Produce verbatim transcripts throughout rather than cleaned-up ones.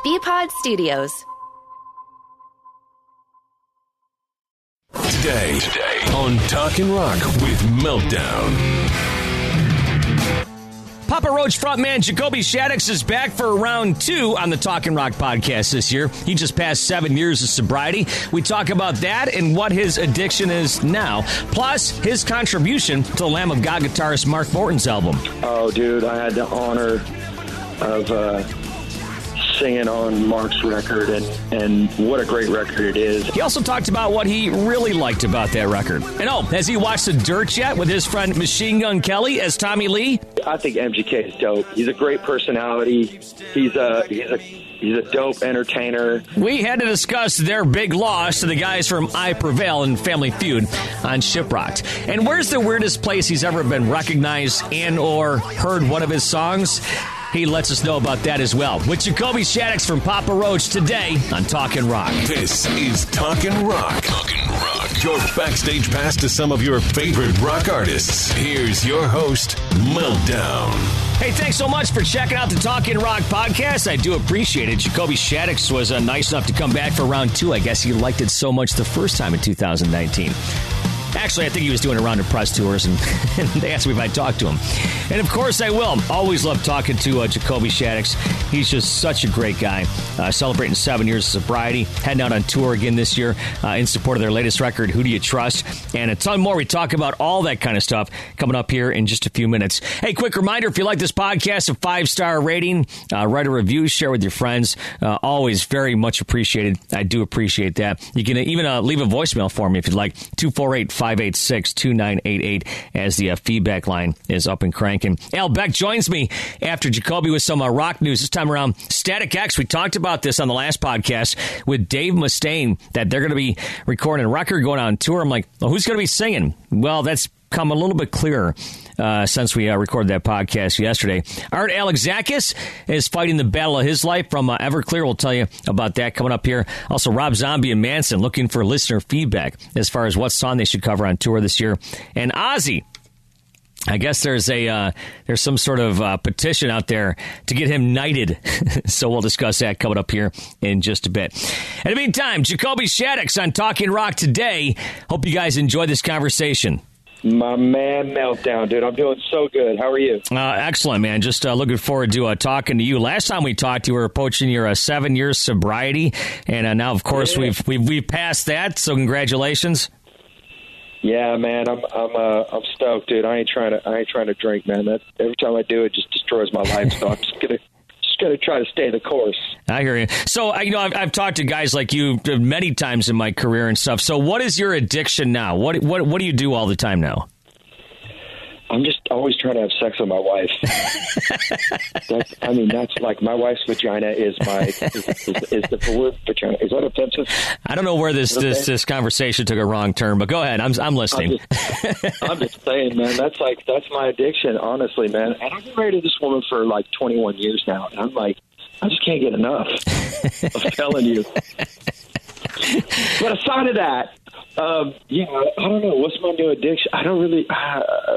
B-Pod Studios. Today, today on Talkin' Rock with Meltdown. Papa Roach frontman Jacoby Shaddix is back for round two on the Talkin' Rock podcast this year. He just passed seven years of sobriety. We talk about that and what his addiction is now, plus his contribution to the Lamb of God guitarist Mark Morton's album. Oh, dude, I had the honor of uh, singing on Mark's record, and, and what a great record it is. He also talked about what he really liked about that record. And oh, has he watched The Dirt yet with his friend Machine Gun Kelly as Tommy Lee? I think M G K is dope. He's a great personality. He's a he's a he's a dope entertainer. We had to discuss their big loss to the guys from I Prevail and Family Feud on Shiprocked. And where's the weirdest place he's ever been recognized and or heard one of his songs? He lets us know about that as well. With Jacoby Shaddix from Papa Roach today on Talkin' Rock. This is Talkin' Rock. Talkin' Rock. Your backstage pass to some of your favorite rock artists. Here's your host, Meltdown. Hey, thanks so much for checking out the Talkin' Rock podcast. I do appreciate it. Jacoby Shaddix was uh, nice enough to come back for round two. I guess he liked it so much the first time in two thousand nineteen. Actually, I think he was doing a round of press tours, and, and they asked me if I'd talk to him. And, of course, I will. Always love talking to uh, Jacoby Shaddix. He's just such a great guy. Uh, celebrating seven years of sobriety. Heading out on tour again this year uh, in support of their latest record, Who Do You Trust? And a ton more. We talk about all that kind of stuff coming up here in just a few minutes. Hey, quick reminder, if you like this podcast, a five-star rating, uh, write a review, share with your friends. Uh, always very much appreciated. I do appreciate that. You can even uh, leave a voicemail for me if you'd like. two four eight, five eight six, two nine eight eight as the uh, feedback line is up and cranking. Al Beck joins me after Jacoby with some uh, rock news. This time around, Static X. We talked about this on the last podcast with Dave Mustaine, that they're going to be recording a record, going on tour. I'm like, well, who's going to be singing? Well, that's come a little bit clearer uh, since we uh, recorded that podcast yesterday. Art Alexakis is fighting the battle of his life from uh, Everclear. We'll tell you about that coming up here. Also, Rob Zombie and Manson looking for listener feedback as far as what song they should cover on tour this year. And Ozzy, I guess there's a uh, there's some sort of uh, petition out there to get him knighted. So we'll discuss that coming up here in just a bit. In the meantime, Jacoby Shaddix on Talkin' Rock today. Hope you guys enjoy this conversation. My man, Meltdown, dude. I'm doing so good. How are you? Uh, excellent, man. Just uh, looking forward to uh, talking to you. Last time we talked, you were approaching your uh, seven years sobriety, and uh, now, of course, yeah. we've we've we've passed that. So, congratulations. Yeah, man. I'm I'm uh, I'm stoked, dude. I ain't trying to I ain't trying to drink, man. That every time I do, it just destroys my life. So I'm just gonna. Got to try to stay the course. I hear you. So, you know, I've, I've talked to guys like you many times in my career and stuff. So, what is your addiction now? What what what do you do all the time now? I'm just always trying to have sex with my wife. that's, I mean, that's like my wife's vagina is my is, is, is the word vagina. Is that offensive? I don't know where this okay? this, this conversation took a wrong turn, but go ahead. I'm I'm listening. I'm just, I'm just saying, man. That's like that's my addiction, honestly, man. And I've been married to this woman for like twenty-one years now, and I'm like, I just can't get enough. I'm telling you. But aside of that, um, yeah, I don't know. What's my new addiction? I don't really. Uh,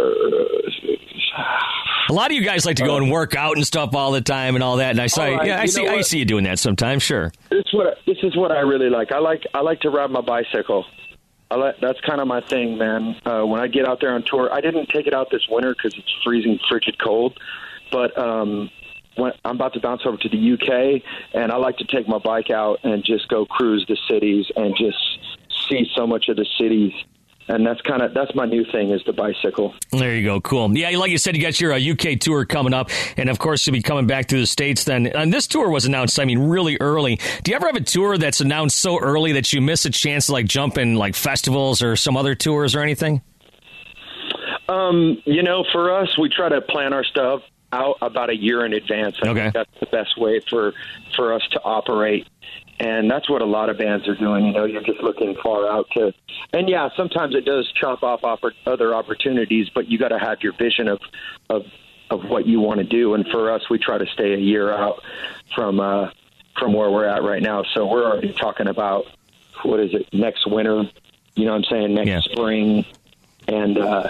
a lot of you guys like to go and work out and stuff all the time and all that. And I saw, right, yeah, I see, I see you doing that sometimes. Sure. This is what this is what I really like. I like I like to ride my bicycle. I like, that's kind of my thing, man. Uh, when I get out there on tour, I didn't take it out this winter because it's freezing, frigid cold. But um, when I'm about to bounce over to the U K, and I like to take my bike out and just go cruise the cities and just see so much of the cities. And that's kind of that's my new thing is the bicycle. There you go. Cool. Yeah, like you said, you got your uh, U K tour coming up. And, of course, you'll be coming back to the States then. And this tour was announced, I mean, really early. Do you ever have a tour that's announced so early that you miss a chance to, like, jump in, like, festivals or some other tours or anything? Um, you know, for us, we try to plan our stuff out about a year in advance. I okay. think that's the best way for, for us to operate. And that's what a lot of bands are doing. You know, you're just looking far out to, and yeah, sometimes it does chop off oppor- other opportunities, but you got to have your vision of, of, of what you want to do. And for us, we try to stay a year out from, uh, from where we're at right now. So we're already talking about, what is it, next winter, you know what I'm saying? Next yeah. spring. And, uh,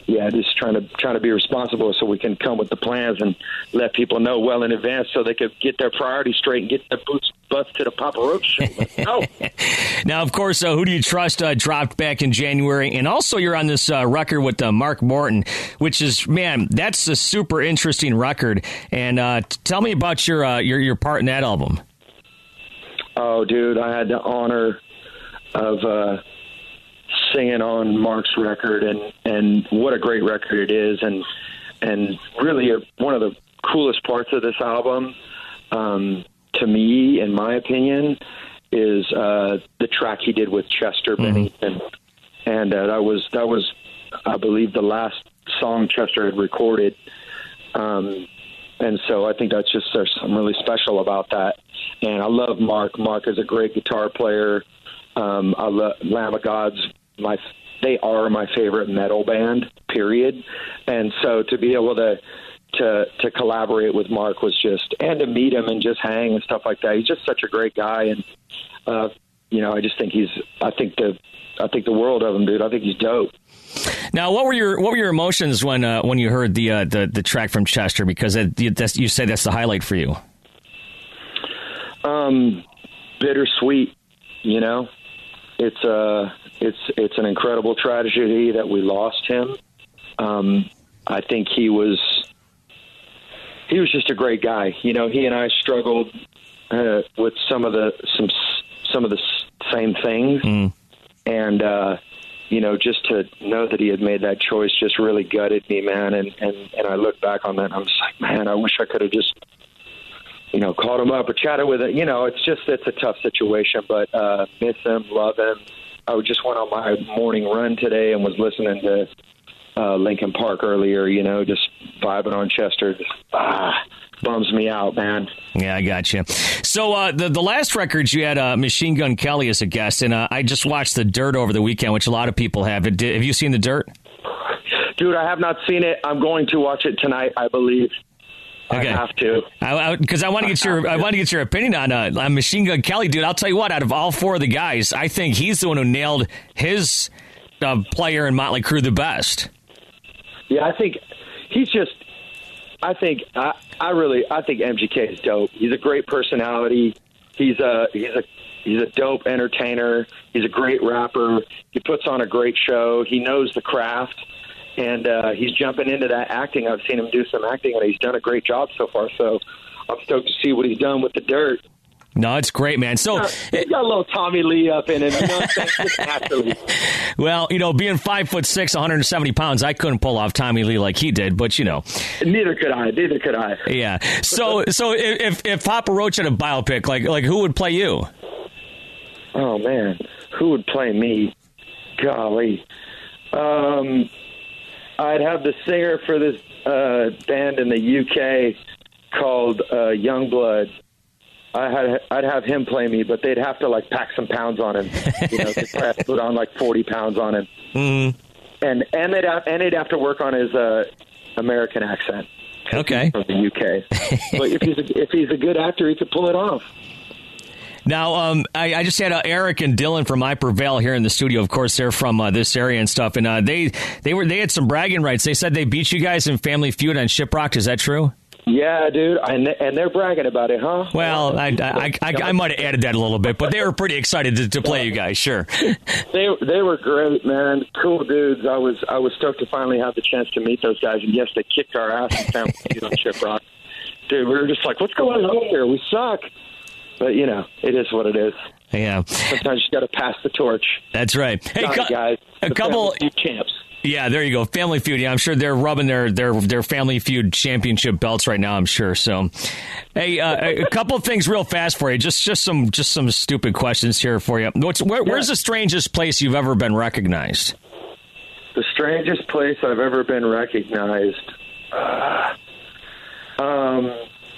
yeah, just trying to trying to be responsible so we can come with the plans and let people know well in advance so they could get their priorities straight and get their boots butts to the Papa Roach show. No. Now, of course, uh, Who Do You Trust uh, dropped back in January, and also you're on this uh, record with uh, Mark Morton, which is, man, that's a super interesting record. And uh, t- tell me about your, uh, your your part in that album. Oh, dude, I had the honor of uh, singing on Mark's record, and, and what a great record it is, and and really a, one of the coolest parts of this album, um, to me, in my opinion, is uh, the track he did with Chester Mm-hmm. Bennington, and uh, that was that was, I believe, the last song Chester had recorded, um, and so I think that's just there's something really special about that. And I love Mark. Mark is a great guitar player. Um, I love Lamb of God's. My they are my favorite metal band. Period. And so to be able to to to collaborate with Mark was just, and to meet him and just hang and stuff like that. He's just such a great guy, and uh, you know, I just think he's. I think the I think the world of him, dude. I think he's dope. Now, what were your what were your emotions when uh, when you heard the uh, the the track from Chester? Because it, that's, you say that's the highlight for you. Um, bittersweet, you know. It's uh it's it's an incredible tragedy that we lost him. Um, I think he was he was just a great guy. You know, he and I struggled uh, with some of the some some of the same things, mm. and uh, you know, just to know that he had made that choice just really gutted me, man. And and and I look back on that, and I'm just like, man, I wish I could have just, you know, called him up or chatted with him. You know, it's just, it's a tough situation, but uh, miss him, love him. I just went on my morning run today and was listening to uh, Linkin Park earlier, you know, just vibing on Chester. Just, ah, bums me out, man. Yeah, I got you. So uh, the, the last records, you had uh, Machine Gun Kelly as a guest, and uh, I just watched The Dirt over the weekend, which a lot of people have. Have you seen The Dirt? Dude, I have not seen it. I'm going to watch it tonight, I believe. Okay. I have to, because I, I, I want to get your I want to get your opinion on uh, on Machine Gun Kelly, dude. I'll tell you what. Out of all four of the guys, I think he's the one who nailed his uh, player in Motley Crue the best. Yeah, I think he's just. I think I, I really I think M G K is dope. He's a great personality. He's a he's a he's a dope entertainer. He's a great rapper. He puts on a great show. He knows the craft. And uh, he's jumping into that acting. I've seen him do some acting, and he's done a great job so far. So I'm stoked to see what he's done with The Dirt. No, it's great, man. So he's got a little Tommy Lee up in him, you know, just naturally. Well, you know, being five foot six, one hundred seventy pounds, I couldn't pull off Tommy Lee like he did, but you know, neither could I. Neither could I. Yeah. So, so if if Papa Roach had a biopic, like like who would play you? Oh man, who would play me? Golly. Um. I'd have the singer for this uh, band in the U K called uh, Youngblood. I had, I'd have him play me, but they'd have to like pack some pounds on him. You know, they'd have to put on like forty pounds on him, mm-hmm. and and they'd have, and they'd have to work on his uh, American accent. Okay, from the U K. But if he's a, if he's a good actor, he could pull it off. Now, um, I, I just had uh, Eric and Dylan from I Prevail here in the studio. Of course, they're from uh, this area and stuff, and uh, they they were they had some bragging rights. They said they beat you guys in Family Feud on Shiprock. Is that true? Yeah, dude, and and they're bragging about it, huh? Well, I I, I, I might have added that a little bit, but they were pretty excited to, to play you guys. Sure, they they were great, man. Cool dudes. I was I was stoked to finally have the chance to meet those guys, and yes, they kicked our ass in Family Feud on Shiprock. Dude, we were just like, what's going on here? We suck. But, you know, it is what it is. Yeah. Sometimes you got to pass the torch. That's right. Hey, Got it, guys. A the couple champs. Yeah, there you go. Family Feud. Yeah, I'm sure they're rubbing their their their Family Feud championship belts right now. I'm sure. So, hey, uh, a couple of things real fast for you. Just just some just some stupid questions here for you. What's where, yeah. Where's the strangest place you've ever been recognized? The strangest place I've ever been recognized. Uh, um.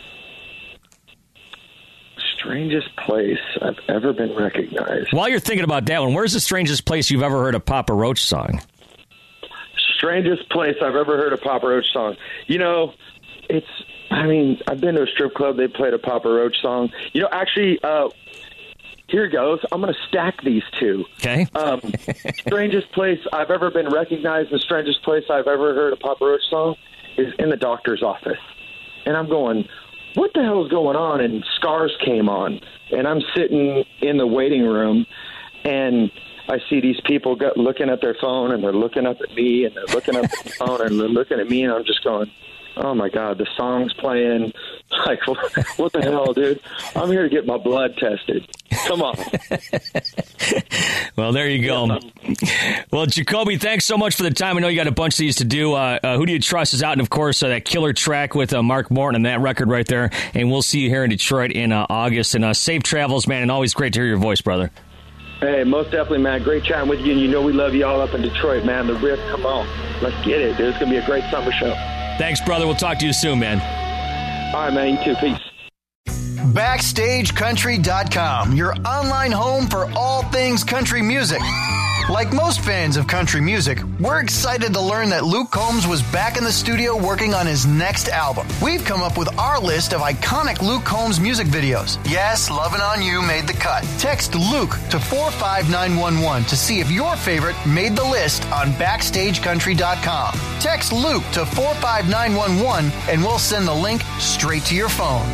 Strangest place I've ever been recognized. While you're thinking about that one, where's the strangest place you've ever heard a Papa Roach song? Strangest place I've ever heard a Papa Roach song. You know, it's, I mean, I've been to a strip club, they played a Papa Roach song. You know, actually, uh, here goes. I'm going to stack these two. Okay. Um, strangest place I've ever been recognized, the strangest place I've ever heard a Papa Roach song is in the doctor's office. And I'm going, what the hell is going on? And Scars came on. And I'm sitting in the waiting room, and I see these people go, looking at their phone, and they're looking up at me, and they're looking up at the phone, and they're looking at me, and I'm just going, oh, my God, the song's playing. Like, what the hell, dude? I'm here to get my blood tested. Come on. Well, there you go. Well, Jacoby, thanks so much for the time. I know you got a bunch of these to do. Uh, uh, Who Do You Trust is out, and, of course, uh, that killer track with uh, Mark Morton and that record right there. And we'll see you here in Detroit in uh, August. And uh, safe travels, man, and always great to hear your voice, brother. Hey, most definitely, man. Great chatting with you, and you know we love you all up in Detroit, man. The Riff, come on. Let's get it, dude. It's going to be a great summer show. Thanks, brother. We'll talk to you soon, man. All right, man. You too. Peace. Backstage Country dot com, your online home for all things country music. Like most fans of country music, we're excited to learn that Luke Combs was back in the studio working on his next album. We've come up with our list of iconic Luke Combs music videos. Yes, Lovin' On You made the cut. Text Luke to four five nine one one to see if your favorite made the list on Backstage Country dot com. Text Luke to four five nine one one and we'll send the link straight to your phone.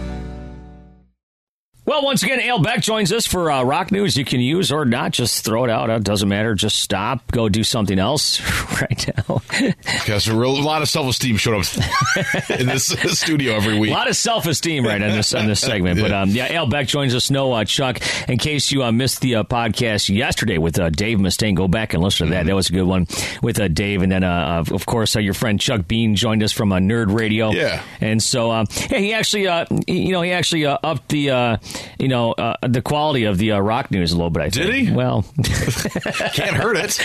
Well, once again, Al Beck joins us for uh, rock news you can use or not. Just throw it out. It doesn't matter. Just stop. Go do something else right now. Because a, real, a lot of self-esteem showed up in this studio every week. A lot of self-esteem right on this on this segment. Yeah. But um, yeah, Al Beck joins us. No, uh, Chuck, in case you uh, missed the uh, podcast yesterday with uh, Dave Mustaine, go back and listen to that. Mm-hmm. That was a good one with uh, Dave. And then, uh, of course, uh, your friend Chuck Bean joined us from uh, Nerd Radio. Yeah. And so, um, yeah, he actually, uh, he, you know, he actually uh, upped the, uh, you know, uh, the quality of the uh, rock news a little bit, I think. Did he? Well. Can't hurt it.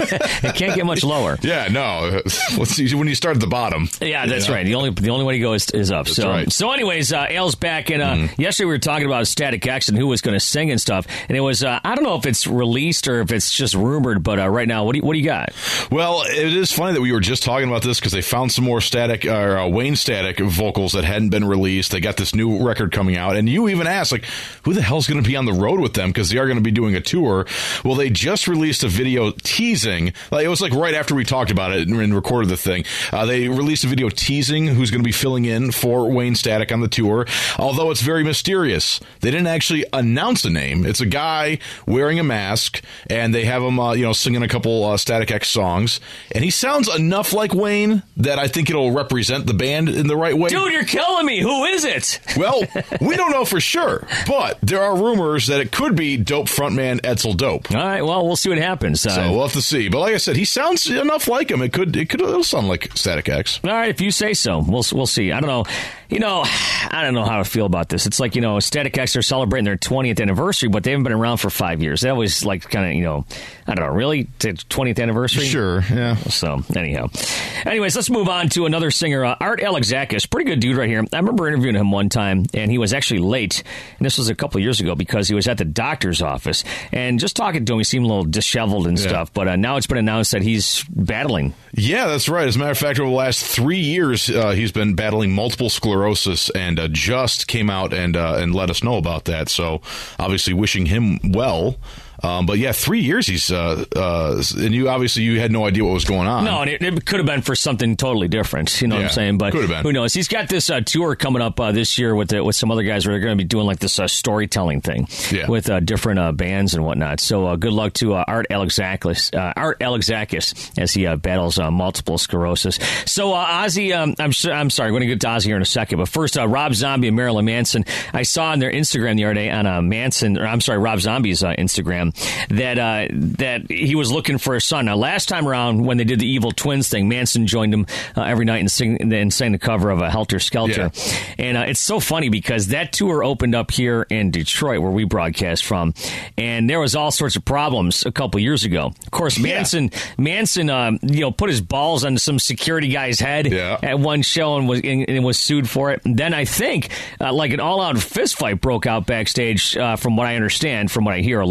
It can't get much lower. Yeah, no. Let's see, when you start at the bottom. Yeah, that's yeah. right. The only the only way to go is, is up. That's so, right. so anyways, uh, Al's back. And uh, mm-hmm. yesterday we were talking about Static X and who was going to sing and stuff. And it was, uh, I don't know if it's released or if it's just rumored, but uh, right now, what do you, what do you got? Well, it is funny that we were just talking about this because they found some more Static, or uh, Wayne Static vocals that hadn't been released. They got this new record coming out. And you even asked, like, who the hell's going to be on the road with them? Because they are going to be doing a tour. Well, they just released a video teasing. Like, it was like right after we talked about it and recorded the thing. Uh, they released a video teasing who's going to be filling in for Wayne Static on the tour. Although it's very mysterious. They didn't actually announce a name. It's a guy wearing a mask, and they have him, uh, you know, singing a couple uh, Static X songs. And he sounds enough like Wayne that I think it'll represent the band in the right way. Dude, you're killing me. Who is it? Well, we don't know for sure, but there are rumors that it could be Dope frontman Edsel Dope. All right, well, we'll see what happens. Uh, so we'll have to see. But like I said, he sounds enough like him. It could, it could it'll sound like Static X. All right, if you say so, we'll we'll see. I don't know. You know, I don't know how to feel about this. It's like, you know, Static X are celebrating their twentieth anniversary, but they haven't been around for five years. That was like kind of, you know, I don't know, really? twentieth anniversary? Sure, yeah. So, anyhow. Anyways, let's move on to another singer, uh, Art Alexakis. Pretty good dude right here. I remember interviewing him one time, and he was actually late. And this was a couple of years ago because he was at the doctor's office. And just talking to him, he seemed a little disheveled and yeah. stuff. But uh, now it's been announced that he's battling. Yeah, that's right. As a matter of fact, over the last three years, uh, he's been battling multiple sclerosis and uh, just came out and uh, and let us know about that. So obviously wishing him well. Um, but yeah, three years he's, uh, uh, and you obviously you had no idea what was going on. No, and it, it could have been for something totally different. You know yeah, what I'm saying? But could have been. Who knows? He's got this uh, tour coming up uh, this year with the, with some other guys where they're going to be doing like this uh, storytelling thing yeah. with uh, different uh, bands and whatnot. So uh, good luck to uh, Art Alexakis, uh, Art Alexakis as he uh, battles uh, multiple sclerosis. So uh, Ozzy, um, I'm I'm sorry, we're going to get to Ozzy here in a second. But first, uh, Rob Zombie and Marilyn Manson. I saw on their Instagram the other day on uh, Manson, or I'm sorry, Rob Zombie's uh, Instagram that. Uh, Uh, that he was looking for a son. Now, last time around, when they did the Evil Twins thing, Manson joined him uh, every night and, sing, and sang the cover of a Helter Skelter. Yeah. And uh, it's so funny because that tour opened up here in Detroit, where we broadcast from, and there was all sorts of problems a couple years ago. Of course, Manson, yeah. Manson, um, you know, put his balls on some security guy's head yeah. at one show and was and, and was sued for it. And then I think uh, like an all-out fist fight broke out backstage, uh, from what I understand, from what I hear allegedly.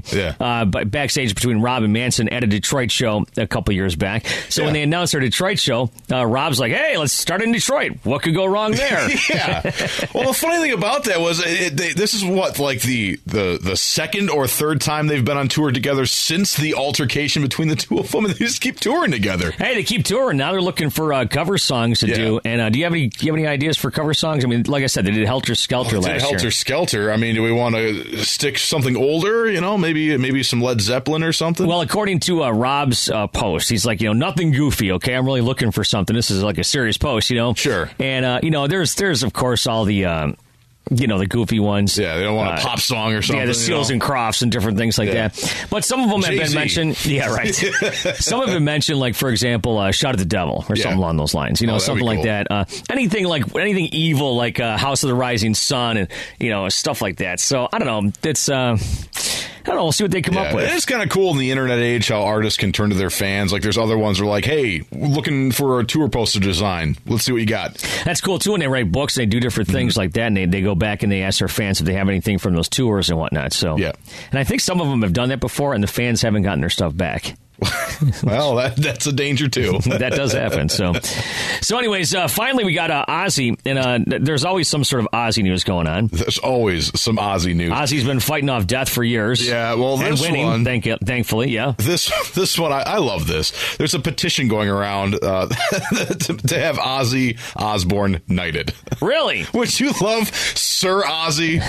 Yeah. Uh, but backstage between Rob and Manson at a Detroit show a couple years back. So yeah. when they announced their Detroit show, uh, Rob's like, "Hey, let's start in Detroit. What could go wrong there?" Yeah. Well, the funny thing about that was it, they, this is what like the, the the second or third time they've been on tour together since the altercation between the two of them, and they just keep touring together. Hey, they keep touring. Now they're looking for uh, cover songs to yeah. do. And uh, do you have any do you have any ideas for cover songs? I mean, like I said, they did Helter Skelter oh, last Helter year. Helter Skelter. I mean, do we want to stick something older? You know, maybe maybe some Led Zeppelin or something. Well, according to uh, Rob's uh, post, he's like, you know, nothing goofy. Okay, I'm really looking for something. This is like a serious post, you know. Sure. And uh, you know, there's there's of course all the. Uh, You know, the goofy ones. Yeah, they don't want a uh, pop song or something. Yeah, the Seals you know? and Crofts and different things like yeah. that. But some of them Jay-Z. have been mentioned. Yeah, right. Some have been mentioned, like, for example, uh, Shout at the Devil or yeah. something along those lines. You know, oh, something like cool. that. Uh, anything like anything evil, like uh, House of the Rising Sun and, you know, stuff like that. So, I don't know. It's... Uh, I don't know. We'll see what they come yeah, up with. It's kind of cool in the internet age how artists can turn to their fans. Like, there's other ones that are like, hey, looking for a tour poster design. Let's see what you got. That's cool, too. And they write books. They do different things mm-hmm. like that. And they, they go back and they ask their fans if they have anything from those tours and whatnot. So, yeah. And I think some of them have done that before, and the fans haven't gotten their stuff back. Well, that, that's a danger, too. That does happen. So, so anyways, uh, finally we got uh, Ozzy, and uh, there's always some sort of Ozzy news going on. There's always some Ozzy news. Ozzy's been fighting off death for years. Yeah, well, this and winning, one... Thank, thankfully, yeah. This this one, I, I love this. There's a petition going around uh, to, to have Ozzy Osbourne knighted. Really? Would you love Sir Ozzy?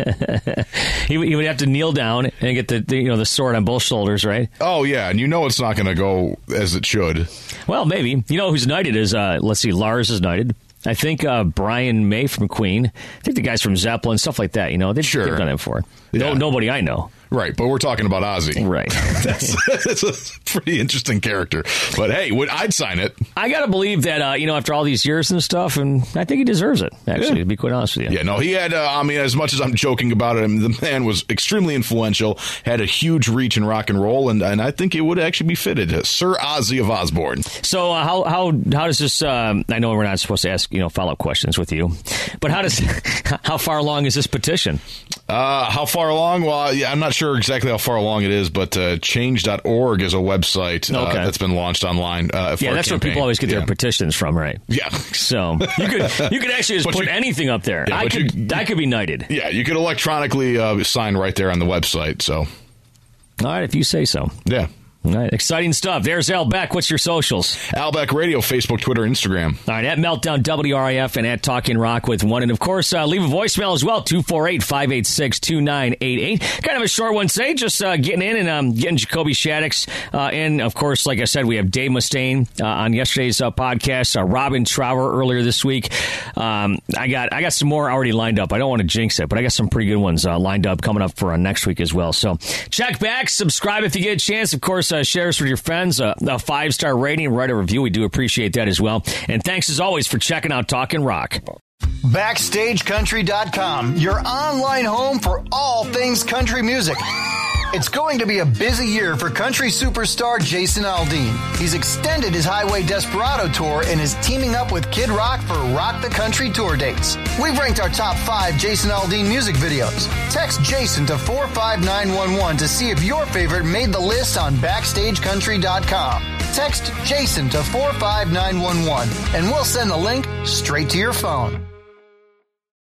he, he would have to kneel down and get the, the you know the sword on both shoulders, right? Oh, yeah, and you know it's not going to go as it should. Well, maybe. You know who's knighted is, uh, let's see, Lars is knighted. I think uh, Brian May from Queen. I think the guys from Zeppelin, stuff like that. You know, they've, sure. they've done it before. Yeah. No, nobody I know. Right, but we're talking about Ozzy. Right. that's, that's a pretty interesting character. But hey, would, I'd sign it. I got to believe that, uh, you know, after all these years and stuff, and I think he deserves it, actually, yeah. to be quite honest with you. Yeah, no, he had, uh, I mean, as much as I'm joking about it, I mean, the man was extremely influential, had a huge reach in rock and roll, and, and I think it would actually be fitted. Sir Ozzy of Osbourne. So uh, how how how does this, um, I know we're not supposed to ask, you know, follow-up questions with you, but how does how far along is this petition? Uh, how far along? Well, yeah, I'm not sure exactly how far along it is, but uh, change dot org is a website uh, okay. that's been launched online. Uh, for yeah, that's campaign. where people always get yeah. their petitions from, right? Yeah. So you could you could actually just but put you, anything up there. Yeah, I could you, I could be knighted. Yeah, you could electronically uh, sign right there on the website. So, all right, if you say so. Yeah. All right, exciting stuff. There's Al Beck. What's your socials? Al Beck Radio, Facebook, Twitter, Instagram. All right, at Meltdown W R I F and at Talkin' Rock with one. And, of course, uh, leave a voicemail as well, two four eight, five eight six, two nine eight eight. Kind of a short one today, just uh, getting in and um, getting Jacoby Shaddix uh, in. Of course, like I said, we have Dave Mustaine uh, on yesterday's uh, podcast, uh, Robin Trower earlier this week. Um, I got I got some more already lined up. I don't want to jinx it, but I got some pretty good ones uh, lined up coming up for uh, next week as well. So check back, subscribe if you get a chance. Of course, uh, share us with your friends. Uh, a five-star rating, write a review. We do appreciate that as well. And thanks, as always, for checking out Talkin' Rock. Backstage Country dot com, your online home for all things country music. It's going to be a busy year for country superstar Jason Aldean. He's extended his Highway Desperado tour and is teaming up with Kid Rock for Rock the Country tour dates. We've ranked our top five Jason Aldean music videos. Text Jason to four five nine one one to see if your favorite made the list on Backstage Country dot com. Text Jason to four five nine one one and we'll send the link straight to your phone.